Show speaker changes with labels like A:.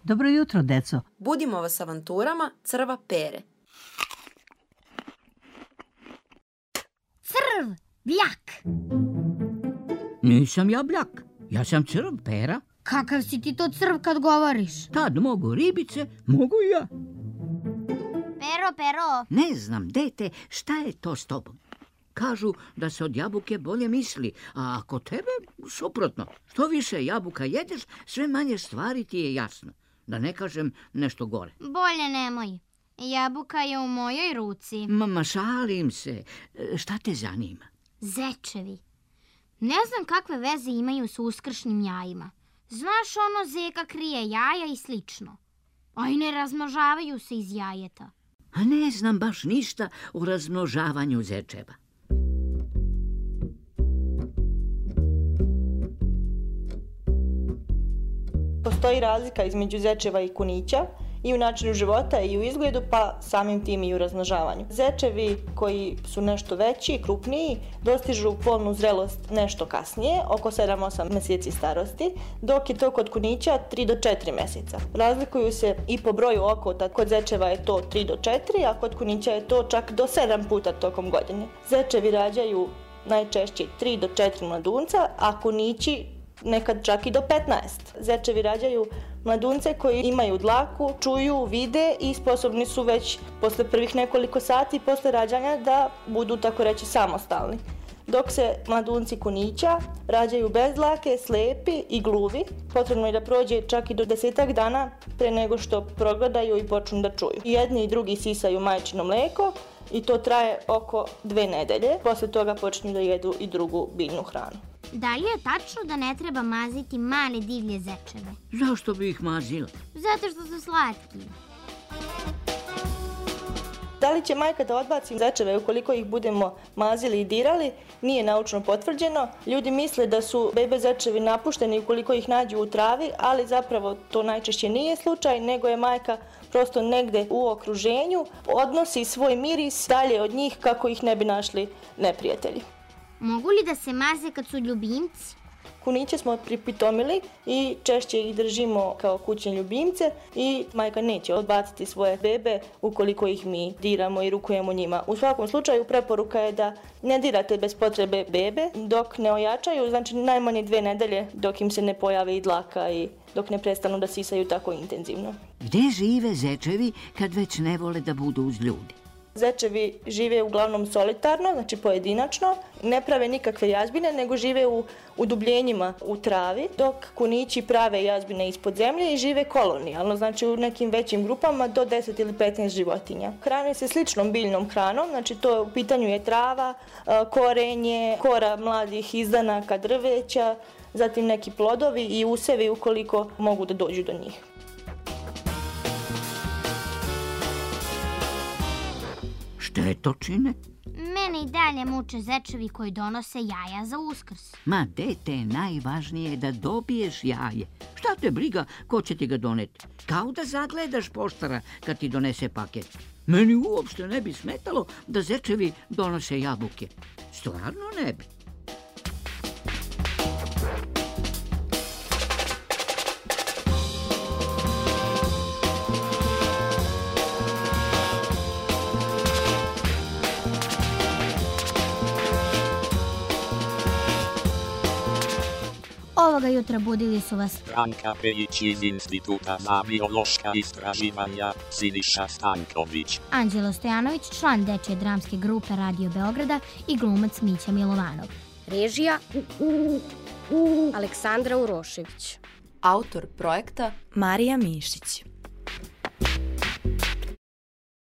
A: Dobro jutro, deco.
B: Budimo vas avanturama crva Pere.
C: Crv, bljak.
D: Nisam ja bljak, ja sam crv, Pera.
C: Kakav si ti to crv kad govoriš?
D: Tad mogu ribice, mogu i ja.
C: Pero.
D: Ne znam, dete, šta je to s tobom? Kažu da se od jabuke bolje misli, a ako tebe, suprotno. Što više jabuka jedeš, sve manje stvari ti je jasno. Da ne kažem nešto gore.
C: Bolje nemoj. Jabuka je u mojoj ruci.
D: Mama, šalim se. Šta te zanima?
C: Zečevi. Ne znam kakve veze imaju s uskršnjim jajima. Znaš ono, zeka krije jaja i slično. A i ne razmnožavaju se iz jajeta.
D: A ne znam baš ništa o razmnožavanju zečeva.
E: Postoji razlika između zečeva i kunića i u načinu života i u izgledu, pa samim tim i u razmnožavanju. Zečevi koji su nešto veći, krupniji, dostižu polnu zrelost nešto kasnije, oko 7-8 mjeseci starosti, dok je to kod kunića 3 do 4 mjeseca. Razlikuju se i po broju okota, kod zečeva je to 3 do 4, a kod kunića je to čak do 7 puta tokom godine. Zečevi rađaju najčešće 3 do 4 mladunca, a kunići nekad čak i do 15. Zečevi rađaju mladunce koji imaju dlaku, čuju, vide i sposobni su već posle prvih nekoliko sati posle rađanja da budu, tako reći, samostalni. Dok se mladunci kunića rađaju bez dlake, slepi i gluvi, potrebno je da prođe čak i do 10 dana pre nego što progledaju i počnu da čuju. Jedni i drugi sisaju majčino mleko i to traje oko 2 nedelje. Posle toga počinju da jedu i drugu biljnu hranu.
C: Da li je tačno da ne treba maziti male divlje zečeve?
D: Zašto bi ih mazila?
C: Zato što su slatki.
E: Da li će majka da odbaci zečeve ukoliko ih budemo mazili i dirali, nije naučno potvrđeno. Ljudi misle da su bebe zečevi napušteni ukoliko ih nađu u travi, ali zapravo to najčešće nije slučaj, nego je majka prosto negde u okruženju, odnosi svoj miris dalje od njih kako ih ne bi našli neprijatelji.
C: Mogu li da se maze kad su ljubimci?
E: Kuniće smo pripitomili i češće ih držimo kao kućne ljubimce i majka neće odbaciti svoje bebe ukoliko ih mi diramo i rukujemo njima. U svakom slučaju preporuka je da ne dirate bez potrebe bebe dok ne ojačaju, znači najmanje 2 nedelje dok im se ne pojavi i dlaka i dok ne prestanu da sisaju tako intenzivno.
D: Gde žive zečevi kad već ne vole da budu uz ljudi?
E: Zečevi žive uglavnom solitarno, znači pojedinačno, ne prave nikakve jazbine, nego žive u udubljenjima u travi, dok kunići prave jazbine ispod zemlje i žive kolonijalno, znači u nekim većim grupama do 10 ili 15 životinja. Hrane se sličnom biljnom hranom, znači to u pitanju je trava, korenje, kora mladih izdanaka drveća, zatim neki plodovi i usevi ukoliko mogu da dođu do njih.
D: Štetočine?
C: Mene i dalje muče zečevi koji donose jaja za Uskrs.
D: Ma, dete, najvažnije je da dobiješ jaje. Šta te briga ko će ti ga doneti? Kao da zagledaš poštara kad ti donese paket. Meni uopšte ne bi smetalo da zečevi donose jabuke. Stvarno ne bi.
C: Ovoga jutra budili su vas
F: Branka Pejić iz Instituta za biološka istraživanja, Siniša Stanković,
C: Anđelo Stojanović, član dečje dramske grupe Radio Beograda i glumac Mića Milovanov.
G: Režija Aleksandra Urošević.
B: Autor projekta
H: Marija Mišić.